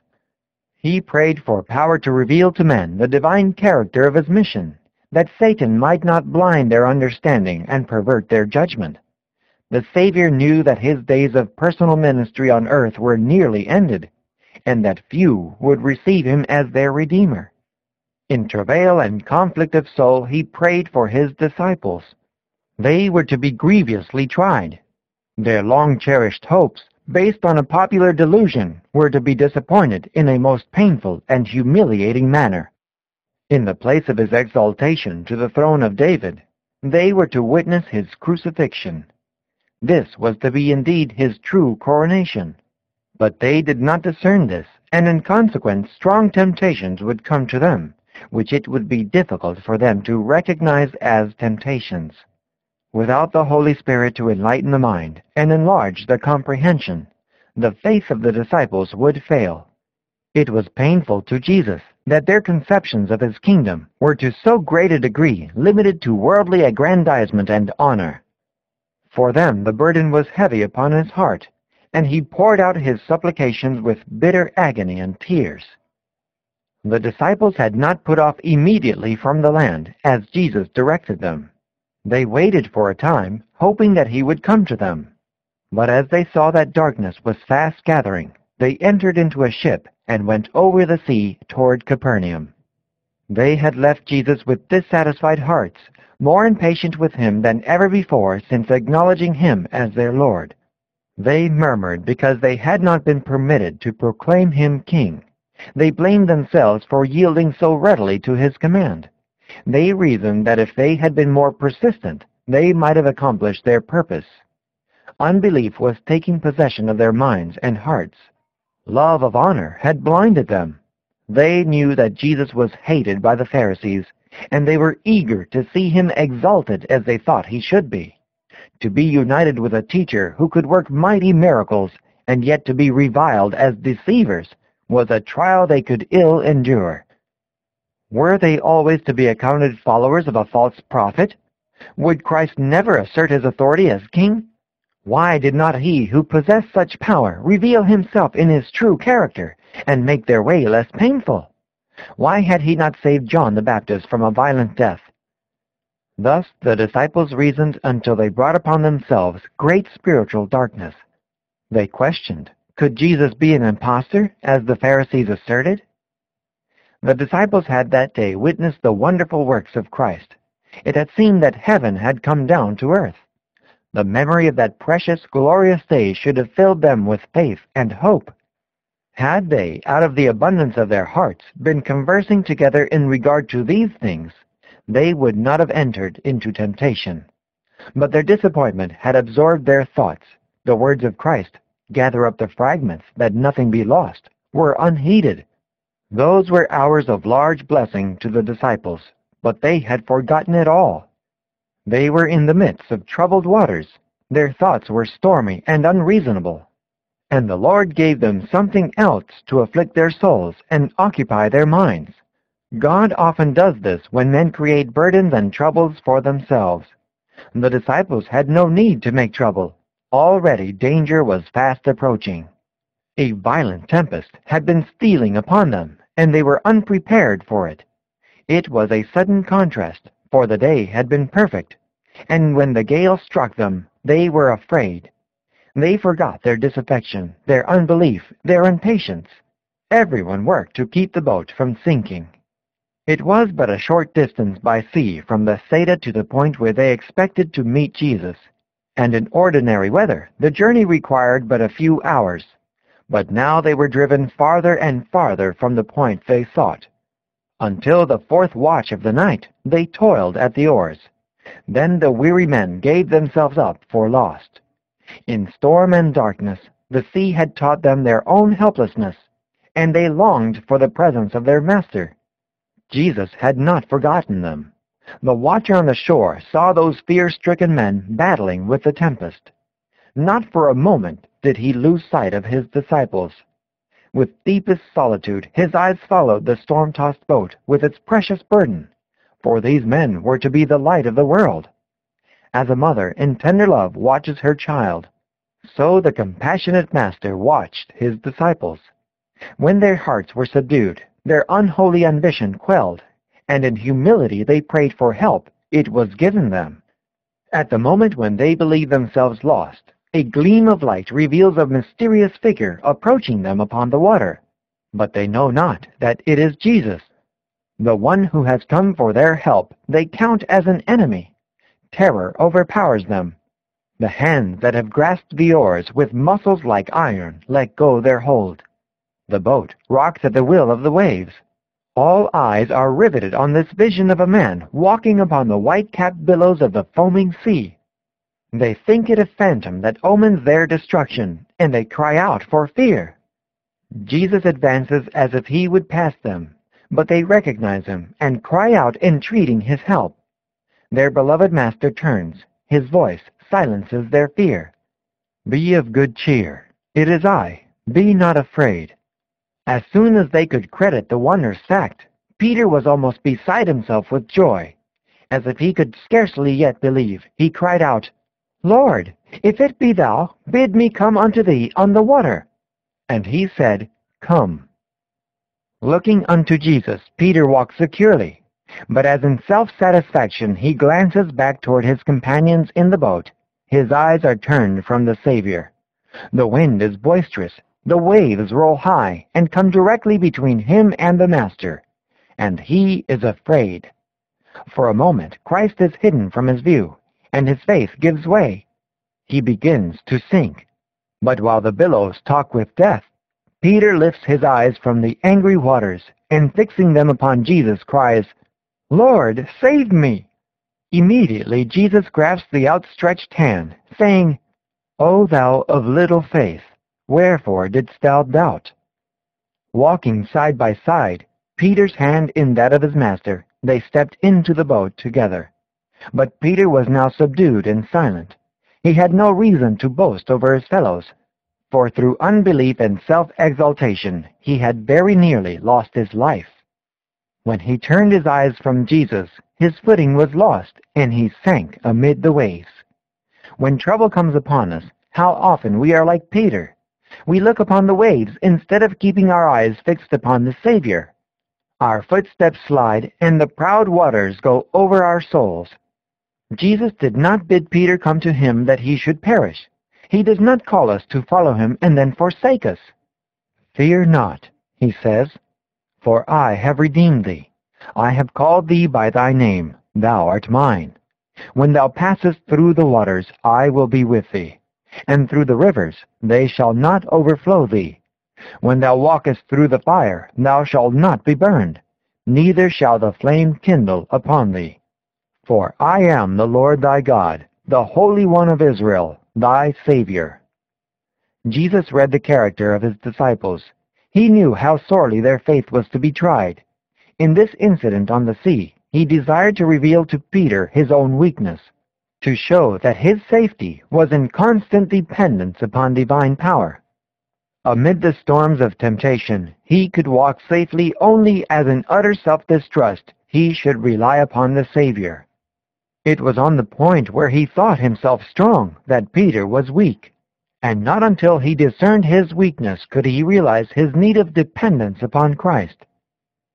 He prayed for power to reveal to men the divine character of his mission, that Satan might not blind their understanding and pervert their judgment. The Savior knew that his days of personal ministry on earth were nearly ended, and that few would receive him as their Redeemer. In travail and conflict of soul he prayed for his disciples. They were to be grievously tried. Their long-cherished hopes, based on a popular delusion, were to be disappointed in a most painful and humiliating manner. In the place of his exaltation to the throne of David, they were to witness his crucifixion. This was to be indeed his true coronation. But they did not discern this, and in consequence strong temptations would come to them, which it would be difficult for them to recognize as temptations. Without the Holy Spirit to enlighten the mind and enlarge the comprehension, the faith of the disciples would fail. It was painful to Jesus that their conceptions of his kingdom were to so great a degree limited to worldly aggrandizement and honor. For them the burden was heavy upon his heart, and he poured out his supplications with bitter agony and tears. The disciples had not put off immediately from the land, as Jesus directed them. They waited for a time, hoping that he would come to them. But as they saw that darkness was fast gathering, they entered into a ship and went over the sea toward Capernaum. They had left Jesus with dissatisfied hearts, more impatient with him than ever before since acknowledging him as their Lord. They murmured because they had not been permitted to proclaim him king. They blamed themselves for yielding so readily to his command. They reasoned that if they had been more persistent, they might have accomplished their purpose. Unbelief was taking possession of their minds and hearts. Love of honor had blinded them. They knew that Jesus was hated by the Pharisees, and they were eager to see him exalted as they thought he should be. To be united with a teacher who could work mighty miracles, and yet to be reviled as deceivers, was a trial they could ill endure. Were they always to be accounted followers of a false prophet? Would Christ never assert his authority as king? Why did not he who possessed such power reveal himself in his true character and make their way less painful? Why had he not saved John the Baptist from a violent death? Thus the disciples reasoned until they brought upon themselves great spiritual darkness. They questioned, could Jesus be an impostor, as the Pharisees asserted? The disciples had that day witnessed the wonderful works of Christ. It had seemed that heaven had come down to earth. The memory of that precious, glorious day should have filled them with faith and hope. Had they, out of the abundance of their hearts, been conversing together in regard to these things, they would not have entered into temptation. But their disappointment had absorbed their thoughts. The words of Christ, "Gather up the fragments, that nothing be lost," were unheeded. Those were hours of large blessing to the disciples, but they had forgotten it all. They were in the midst of troubled waters. Their thoughts were stormy and unreasonable. And the Lord gave them something else to afflict their souls and occupy their minds. God often does this when men create burdens and troubles for themselves. The disciples had no need to make trouble. Already danger was fast approaching. A violent tempest had been stealing upon them, and they were unprepared for it. It was a sudden contrast, for the day had been perfect, and when the gale struck them, they were afraid. They forgot their disaffection, their unbelief, their impatience. Everyone worked to keep the boat from sinking. It was but a short distance by sea from Bethsaida to the point where they expected to meet Jesus, and in ordinary weather the journey required but a few hours. But now they were driven farther and farther from the point they sought. Until the fourth watch of the night they toiled at the oars. Then the weary men gave themselves up for lost. In storm and darkness the sea had taught them their own helplessness, and they longed for the presence of their Master. Jesus had not forgotten them. The watcher on the shore saw those fear-stricken men battling with the tempest. Not for a moment did he lose sight of his disciples. With deepest solitude his eyes followed the storm-tossed boat with its precious burden, for these men were to be the light of the world. As a mother in tender love watches her child, so the compassionate Master watched his disciples. When their hearts were subdued, their unholy ambition quelled, and in humility they prayed for help, it was given them. At the moment when they believe themselves lost, a gleam of light reveals a mysterious figure approaching them upon the water. But they know not that it is Jesus. The one who has come for their help they count as an enemy. Terror overpowers them. The hands that have grasped the oars with muscles like iron let go their hold. The boat rocks at the will of the waves. All eyes are riveted on this vision of a man walking upon the white-capped billows of the foaming sea. They think it a phantom that omens their destruction, and they cry out for fear. Jesus advances as if he would pass them, but they recognize him and cry out entreating his help. Their beloved Master turns. His voice silences their fear. "Be of good cheer. It is I. Be not afraid." As soon as they could credit the wondrous fact, Peter was almost beside himself with joy. As if he could scarcely yet believe, he cried out, "Lord, if it be thou, bid me come unto thee on the water." And he said, "Come." Looking unto Jesus, Peter walks securely, but as in self-satisfaction he glances back toward his companions in the boat, his eyes are turned from the Savior. The wind is boisterous, the waves roll high and come directly between him and the Master, and he is afraid. For a moment Christ is hidden from his view, and his faith gives way. He begins to sink. But while the billows talk with death, Peter lifts his eyes from the angry waters, and fixing them upon Jesus cries, "Lord, save me!" Immediately Jesus grasps the outstretched hand, saying, "O thou of little faith, wherefore didst thou doubt?" Walking side by side, Peter's hand in that of his Master, they stepped into the boat together. But Peter was now subdued and silent. He had no reason to boast over his fellows, for through unbelief and self-exaltation he had very nearly lost his life. When he turned his eyes from Jesus, his footing was lost, and he sank amid the waves. When trouble comes upon us, how often we are like Peter. We look upon the waves instead of keeping our eyes fixed upon the Savior. Our footsteps slide, and the proud waters go over our souls. Jesus did not bid Peter come to him that he should perish. He does not call us to follow him and then forsake us. "Fear not," he says, "for I have redeemed thee. I have called thee by thy name. Thou art mine. When thou passest through the waters, I will be with thee. And through the rivers, they shall not overflow thee. When thou walkest through the fire, thou shalt not be burned, neither shall the flame kindle upon thee. For I am the Lord thy God, the Holy One of Israel, thy Savior." Jesus read the character of his disciples. He knew how sorely their faith was to be tried. In this incident on the sea, he desired to reveal to Peter his own weakness, to show that his safety was in constant dependence upon divine power. Amid the storms of temptation, he could walk safely only as in utter self-distrust he should rely upon the Savior. It was on the point where he thought himself strong that Peter was weak, and not until he discerned his weakness could he realize his need of dependence upon Christ.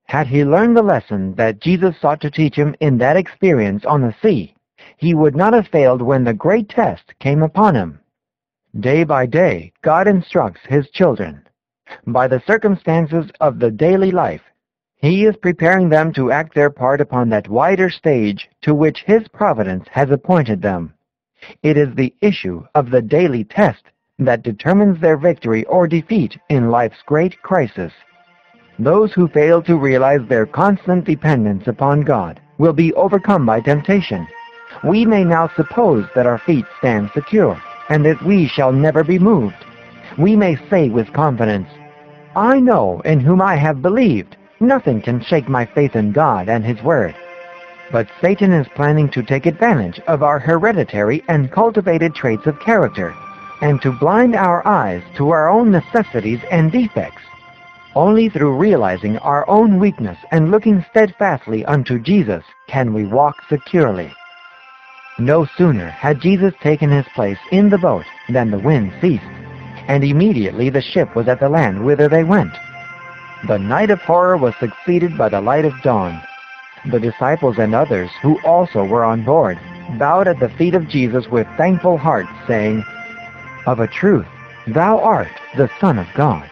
Had he learned the lesson that Jesus sought to teach him in that experience on the sea, he would not have failed when the great test came upon him. Day by day, God instructs his children. By the circumstances of the daily life, he is preparing them to act their part upon that wider stage to which his providence has appointed them. It is the issue of the daily test that determines their victory or defeat in life's great crisis. Those who fail to realize their constant dependence upon God will be overcome by temptation. We may now suppose that our feet stand secure, and that we shall never be moved. We may say with confidence, "I know in whom I have believed. Nothing can shake my faith in God and His Word." But Satan is planning to take advantage of our hereditary and cultivated traits of character, and to blind our eyes to our own necessities and defects. Only through realizing our own weakness and looking steadfastly unto Jesus can we walk securely. No sooner had Jesus taken his place in the boat than the wind ceased, and immediately the ship was at the land whither they went. The night of horror was succeeded by the light of dawn. The disciples and others who also were on board bowed at the feet of Jesus with thankful hearts, saying, "Of a truth, thou art the Son of God."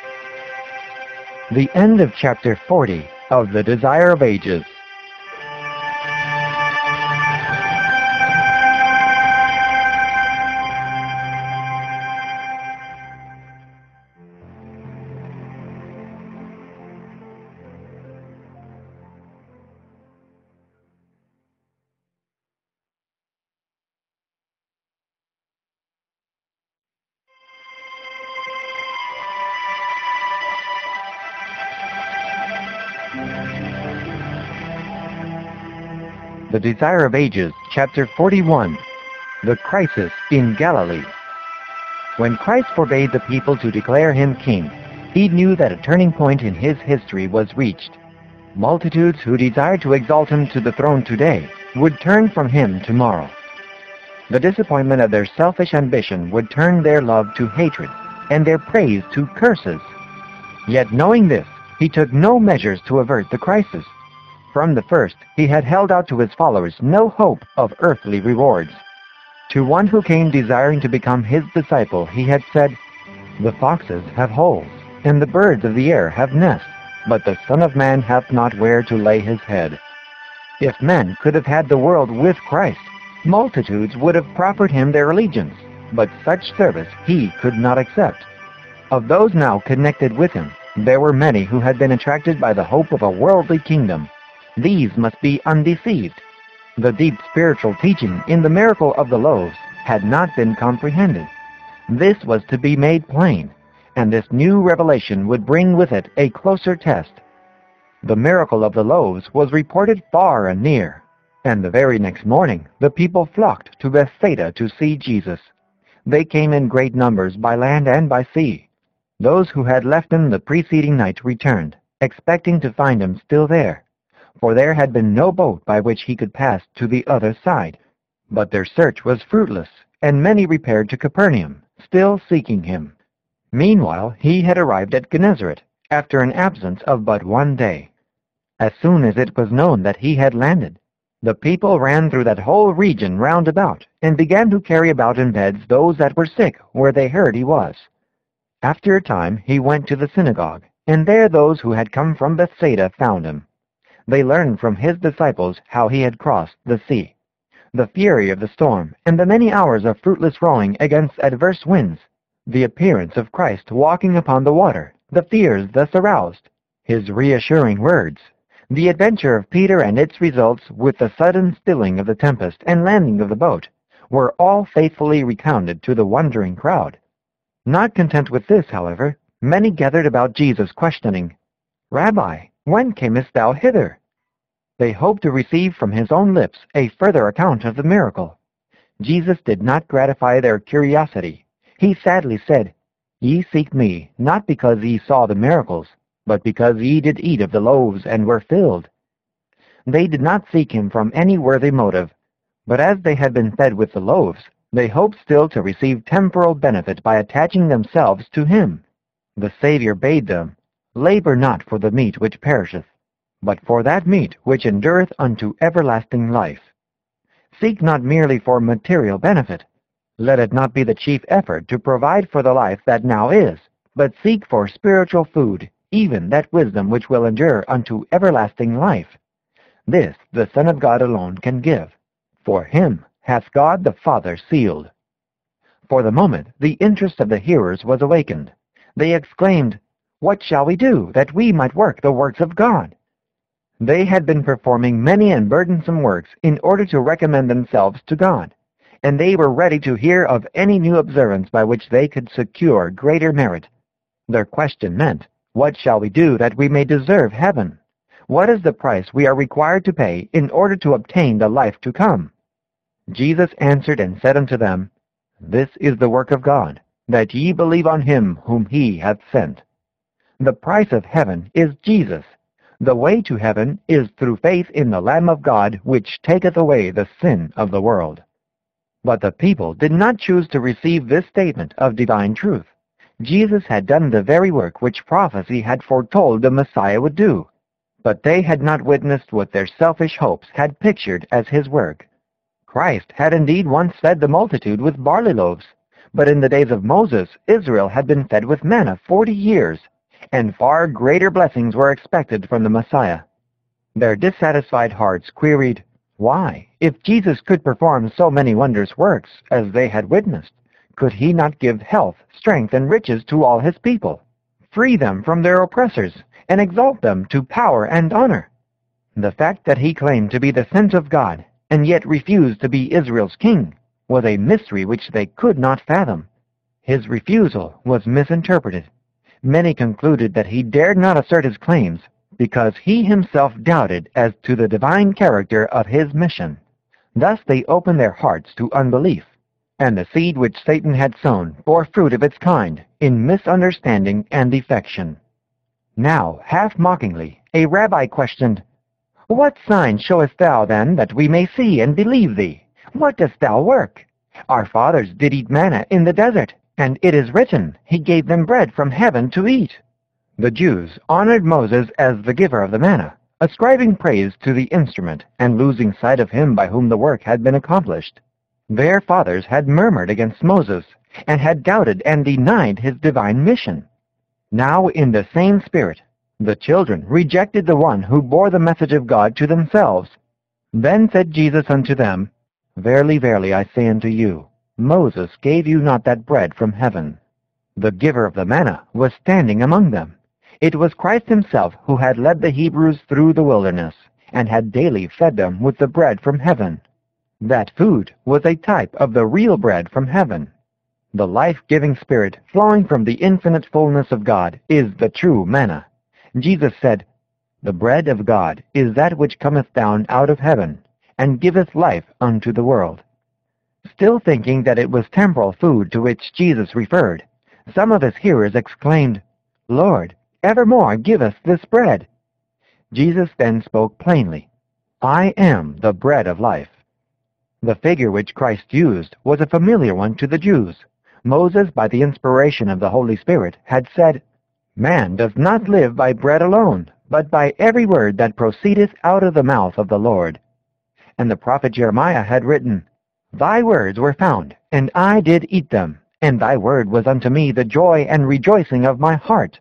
The end of chapter forty of The Desire of Ages. The Desire of Ages, chapter forty-one, The Crisis in Galilee. When Christ forbade the people to declare him king, he knew that a turning point in his history was reached. Multitudes who desired to exalt him to the throne today would turn from him tomorrow. The disappointment of their selfish ambition would turn their love to hatred and their praise to curses. Yet knowing this, he took no measures to avert the crisis. From the first, he had held out to his followers no hope of earthly rewards. To one who came desiring to become his disciple, he had said, "The foxes have holes, and the birds of the air have nests, but the Son of Man hath not where to lay his head." If men could have had the world with Christ, multitudes would have proffered him their allegiance, but such service he could not accept. Of those now connected with him, there were many who had been attracted by the hope of a worldly kingdom. These must be undeceived. The deep spiritual teaching in the miracle of the loaves had not been comprehended. This was to be made plain, and this new revelation would bring with it a closer test. The miracle of the loaves was reported far and near, and the very next morning the people flocked to Bethsaida to see Jesus. They came in great numbers by land and by sea. Those who had left him the preceding night returned, expecting to find him still there, for there had been no boat by which he could pass to the other side. But their search was fruitless, and many repaired to Capernaum, still seeking him. Meanwhile he had arrived at Gennesaret, after an absence of but one day. As soon as it was known that he had landed, the people ran through that whole region round about, and began to carry about in beds those that were sick where they heard he was. After a time he went to the synagogue, and there those who had come from Bethsaida found him. They learned from his disciples how he had crossed the sea. The fury of the storm, and the many hours of fruitless rowing against adverse winds, the appearance of Christ walking upon the water, the fears thus aroused, his reassuring words, the adventure of Peter and its results with the sudden stilling of the tempest and landing of the boat, were all faithfully recounted to the wondering crowd. Not content with this, however, many gathered about Jesus, questioning, "Rabbi, when camest thou hither?" They hoped to receive from his own lips a further account of the miracle. Jesus did not gratify their curiosity. He sadly said, "Ye seek me, not because ye saw the miracles, but because ye did eat of the loaves and were filled." They did not seek him from any worthy motive, but as they had been fed with the loaves, they hoped still to receive temporal benefit by attaching themselves to him. The Savior bade them, "Labor not for the meat which perisheth, but for that meat which endureth unto everlasting life. Seek not merely for material benefit. Let it not be the chief effort to provide for the life that now is, but seek for spiritual food, even that wisdom which will endure unto everlasting life. This the Son of God alone can give, for him hath God the Father sealed. For the moment the interest of the hearers was awakened. They exclaimed, "What shall we do, that we might work the works of God?" They had been performing many and burdensome works in order to recommend themselves to God, and they were ready to hear of any new observance by which they could secure greater merit. Their question meant, "What shall we do that we may deserve heaven? What is the price we are required to pay in order to obtain the life to come?" Jesus answered and said unto them, "This is the work of God, that ye believe on him whom he hath sent." The price of heaven is Jesus. The way to heaven is through faith in the Lamb of God, which taketh away the sin of the world. But the people did not choose to receive this statement of divine truth. Jesus had done the very work which prophecy had foretold the Messiah would do, but they had not witnessed what their selfish hopes had pictured as his work. Christ had indeed once fed the multitude with barley loaves, but in the days of Moses, Israel had been fed with manna forty years, and far greater blessings were expected from the Messiah. Their dissatisfied hearts queried, why, if Jesus could perform so many wondrous works as they had witnessed, could he not give health, strength, and riches to all his people, free them from their oppressors, and exalt them to power and honor? The fact that he claimed to be the sent of God, and yet refused to be Israel's king, was a mystery which they could not fathom. His refusal was misinterpreted. Many concluded that he dared not assert his claims because he himself doubted as to the divine character of his mission. Thus they opened their hearts to unbelief, and the seed which Satan had sown bore fruit of its kind in misunderstanding and defection. Now, half mockingly, a rabbi questioned, "What sign showest thou then, that we may see and believe thee? What dost thou work? Our fathers did eat manna in the desert, and it is written, he gave them bread from heaven to eat." The Jews honored Moses as the giver of the manna, ascribing praise to the instrument and losing sight of him by whom the work had been accomplished. Their fathers had murmured against Moses and had doubted and denied his divine mission. Now, in the same spirit, the children rejected the one who bore the message of God to themselves. Then said Jesus unto them, "Verily, verily, I say unto you, Moses gave you not that bread from heaven." The giver of the manna was standing among them. It was Christ himself who had led the Hebrews through the wilderness, and had daily fed them with the bread from heaven. That food was a type of the real bread from heaven. The life-giving Spirit flowing from the infinite fullness of God is the true manna. Jesus said, "The bread of God is that which cometh down out of heaven, and giveth life unto the world." Still thinking that it was temporal food to which Jesus referred, some of his hearers exclaimed, "Lord, evermore give us this bread." Jesus then spoke plainly, "I am the bread of life." The figure which Christ used was a familiar one to the Jews. Moses, by the inspiration of the Holy Spirit, had said, "Man does not live by bread alone, but by every word that proceedeth out of the mouth of the Lord." And the prophet Jeremiah had written, "Thy words were found, and I did eat them, and thy word was unto me the joy and rejoicing of my heart."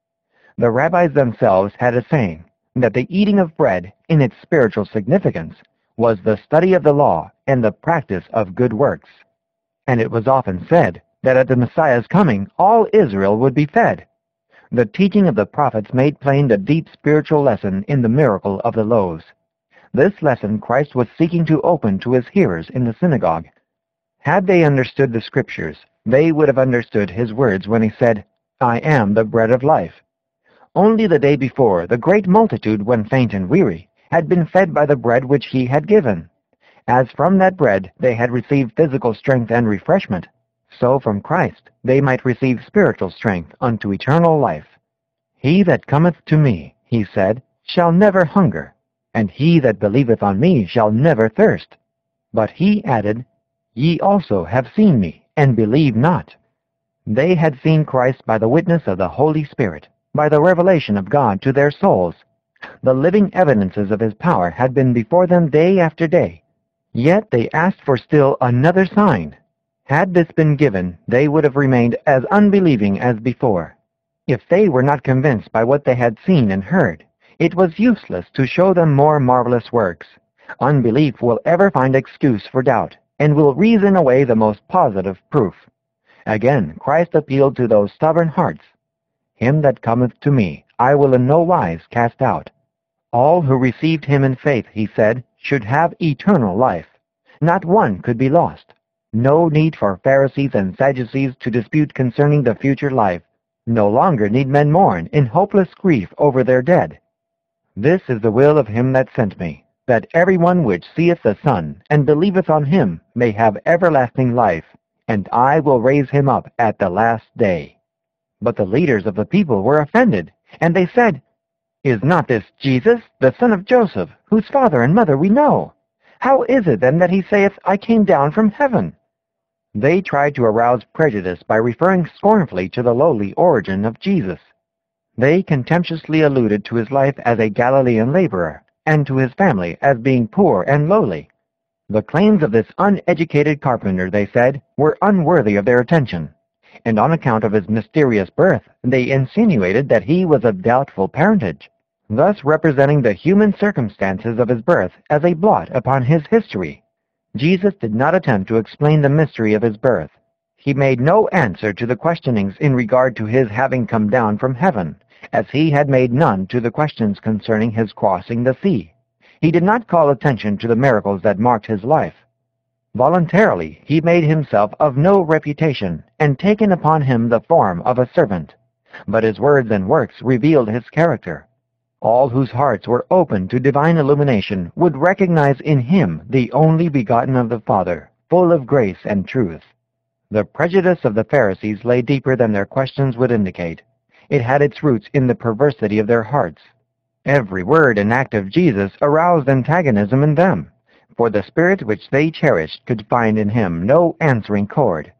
The rabbis themselves had a saying that the eating of bread, in its spiritual significance, was the study of the law and the practice of good works. And it was often said that at the Messiah's coming all Israel would be fed. The teaching of the prophets made plain the deep spiritual lesson in the miracle of the loaves. This lesson Christ was seeking to open to his hearers in the synagogue. Had they understood the Scriptures, they would have understood his words when he said, "I am the bread of life." Only the day before, the great multitude, when faint and weary, had been fed by the bread which he had given. As from that bread they had received physical strength and refreshment, so from Christ they might receive spiritual strength unto eternal life. "He that cometh to me," he said, "shall never hunger, and he that believeth on me shall never thirst." But he added, "Ye also have seen me, and believe not." They had seen Christ by the witness of the Holy Spirit, by the revelation of God to their souls. The living evidences of his power had been before them day after day. Yet they asked for still another sign. Had this been given, they would have remained as unbelieving as before. If they were not convinced by what they had seen and heard, it was useless to show them more marvelous works. Unbelief will ever find excuse for doubt, and will reason away the most positive proof. Again, Christ appealed to those stubborn hearts. Him that cometh to me, I will in no wise cast out. All who received him in faith, he said, should have eternal life. Not one could be lost. No need for Pharisees and Sadducees to dispute concerning the future life. No longer need men mourn in hopeless grief over their dead. This is the will of him that sent me, that every one which seeth the Son, and believeth on him, may have everlasting life, and I will raise him up at the last day. But the leaders of the people were offended, and they said, Is not this Jesus, the son of Joseph, whose father and mother we know? How is it then that he saith, I came down from heaven? They tried to arouse prejudice by referring scornfully to the lowly origin of Jesus. They contemptuously alluded to his life as a Galilean laborer, and to his family as being poor and lowly. The claims of this uneducated carpenter, they said, were unworthy of their attention, and on account of his mysterious birth, they insinuated that he was of doubtful parentage, thus representing the human circumstances of his birth as a blot upon his history. Jesus did not attempt to explain the mystery of his birth. He made no answer to the questionings in regard to his having come down from heaven, as he had made none to the questions concerning his crossing the sea. He did not call attention to the miracles that marked his life. Voluntarily he made himself of no reputation, and taken upon him the form of a servant. But his words and works revealed his character. All whose hearts were open to divine illumination would recognize in him the only begotten of the Father, full of grace and truth. The prejudice of the Pharisees lay deeper than their questions would indicate. It had its roots in the perversity of their hearts. Every word and act of Jesus aroused antagonism in them, for the spirit which they cherished could find in him no answering chord.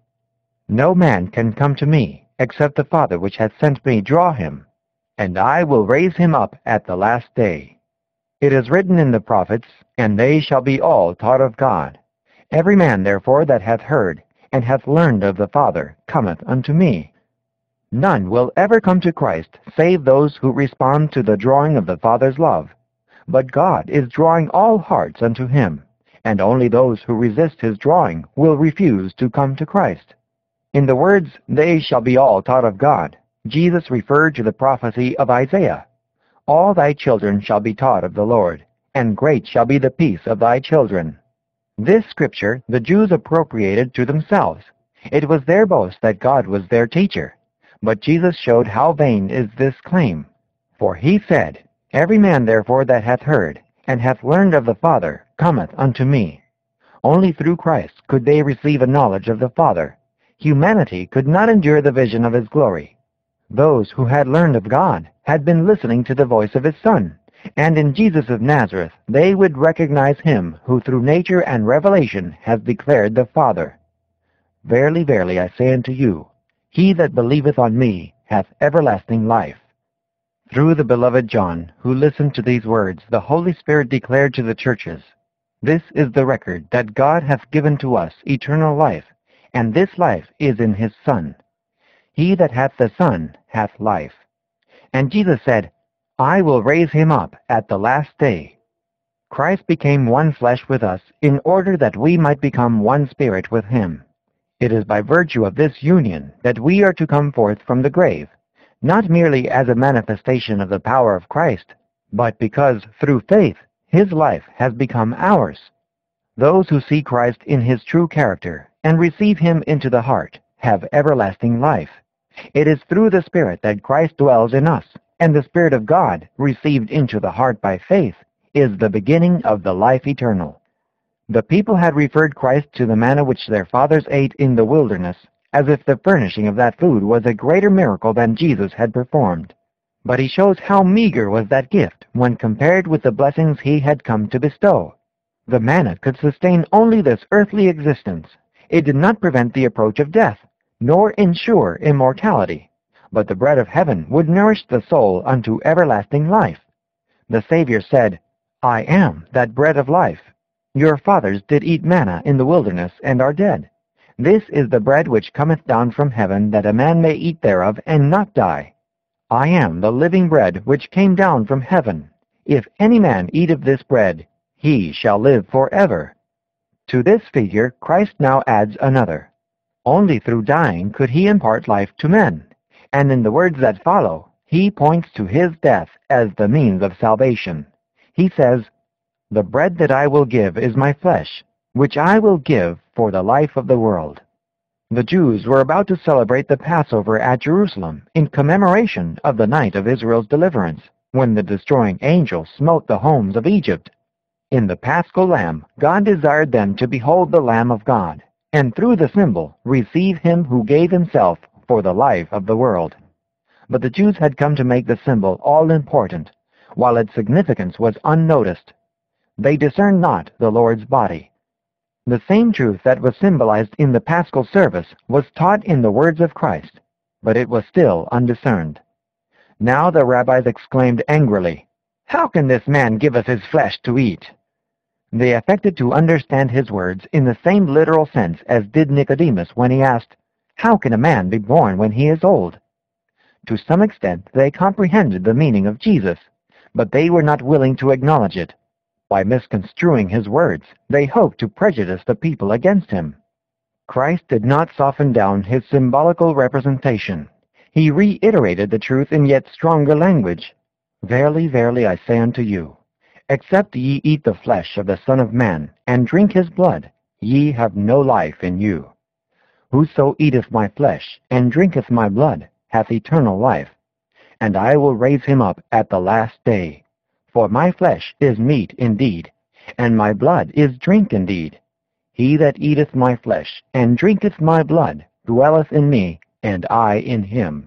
No man can come to me, except the Father which hath sent me draw him, and I will raise him up at the last day. It is written in the prophets, And they shall be all taught of God. Every man therefore that hath heard, and hath learned of the Father, cometh unto me. None will ever come to Christ save those who respond to the drawing of the Father's love. But God is drawing all hearts unto him, and only those who resist his drawing will refuse to come to Christ. In the words, They shall be all taught of God, Jesus referred to the prophecy of Isaiah. All thy children shall be taught of the Lord, and great shall be the peace of thy children. This scripture the Jews appropriated to themselves. It was their boast that God was their teacher. But Jesus showed how vain is this claim. For he said, Every man therefore that hath heard, and hath learned of the Father, cometh unto me. Only through Christ could they receive a knowledge of the Father. Humanity could not endure the vision of his glory. Those who had learned of God had been listening to the voice of his Son, and in Jesus of Nazareth they would recognize him who through nature and revelation has declared the Father. Verily, verily, I say unto you, He that believeth on me hath everlasting life. Through the beloved John, who listened to these words, the Holy Spirit declared to the churches, This is the record that God hath given to us eternal life, and this life is in his Son. He that hath the Son hath life. And Jesus said, I will raise him up at the last day. Christ became one flesh with us in order that we might become one spirit with him. It is by virtue of this union that we are to come forth from the grave, not merely as a manifestation of the power of Christ, but because through faith his life has become ours. Those who see Christ in his true character and receive him into the heart have everlasting life. It is through the Spirit that Christ dwells in us, and the Spirit of God, received into the heart by faith, is the beginning of the life eternal. The people had referred Christ to the manna which their fathers ate in the wilderness, as if the furnishing of that food was a greater miracle than Jesus had performed. But he shows how meager was that gift when compared with the blessings he had come to bestow. The manna could sustain only this earthly existence. It did not prevent the approach of death, nor ensure immortality, but the bread of heaven would nourish the soul unto everlasting life. The Savior said, "I am that bread of life. Your fathers did eat manna in the wilderness and are dead. This is the bread which cometh down from heaven, that a man may eat thereof and not die. I am the living bread which came down from heaven. If any man eat of this bread, he shall live forever." To this figure Christ now adds another. Only through dying could he impart life to men, and in the words that follow, he points to his death as the means of salvation. He says, "The bread that I will give is my flesh, which I will give for the life of the world." The Jews were about to celebrate the Passover at Jerusalem in commemoration of the night of Israel's deliverance, when the destroying angel smote the homes of Egypt. In the Paschal Lamb, God desired them to behold the Lamb of God, and through the symbol receive him who gave himself for the life of the world. But the Jews had come to make the symbol all-important, while its significance was unnoticed. They discerned not the Lord's body. The same truth that was symbolized in the Paschal service was taught in the words of Christ, but it was still undiscerned. Now the rabbis exclaimed angrily, "How can this man give us his flesh to eat?" They affected to understand his words in the same literal sense as did Nicodemus when he asked, "How can a man be born when he is old?" To some extent they comprehended the meaning of Jesus, but they were not willing to acknowledge it. By misconstruing his words, they hoped to prejudice the people against him. Christ did not soften down his symbolical representation. He reiterated the truth in yet stronger language. "Verily, verily, I say unto you, except ye eat the flesh of the Son of Man, and drink his blood, ye have no life in you. Whoso eateth my flesh, and drinketh my blood, hath eternal life, and I will raise him up at the last day. For my flesh is meat indeed, and my blood is drink indeed. He that eateth my flesh, and drinketh my blood, dwelleth in me, and I in him."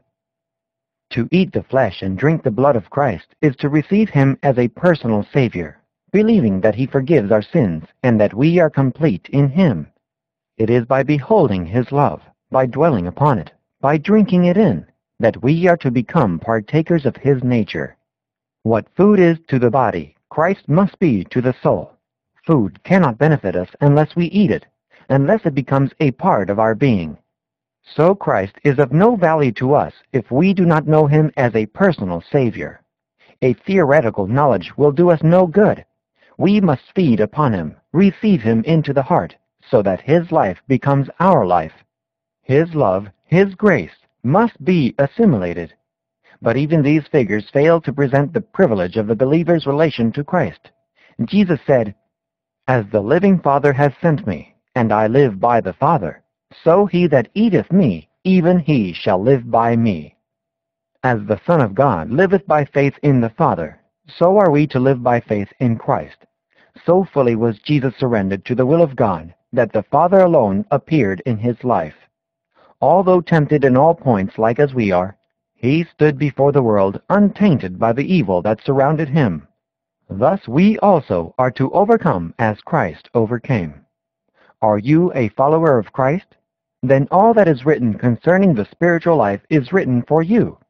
To eat the flesh and drink the blood of Christ is to receive him as a personal Savior, believing that he forgives our sins and that we are complete in him. It is by beholding his love, by dwelling upon it, by drinking it in, that we are to become partakers of his nature. What food is to the body, Christ must be to the soul. Food cannot benefit us unless we eat it, unless it becomes a part of our being. So Christ is of no value to us if we do not know him as a personal Savior. A theoretical knowledge will do us no good. We must feed upon him, receive him into the heart, so that his life becomes our life. His love, his grace, must be assimilated. But even these figures fail to present the privilege of the believer's relation to Christ. Jesus said, "As the living Father has sent me, and I live by the Father, so he that eateth me, even he shall live by me." As the Son of God liveth by faith in the Father, so are we to live by faith in Christ. So fully was Jesus surrendered to the will of God that the Father alone appeared in his life. Although tempted in all points like as we are, he stood before the world untainted by the evil that surrounded him. Thus we also are to overcome as Christ overcame. Are you a follower of Christ? Then all that is written concerning the spiritual life is written for you.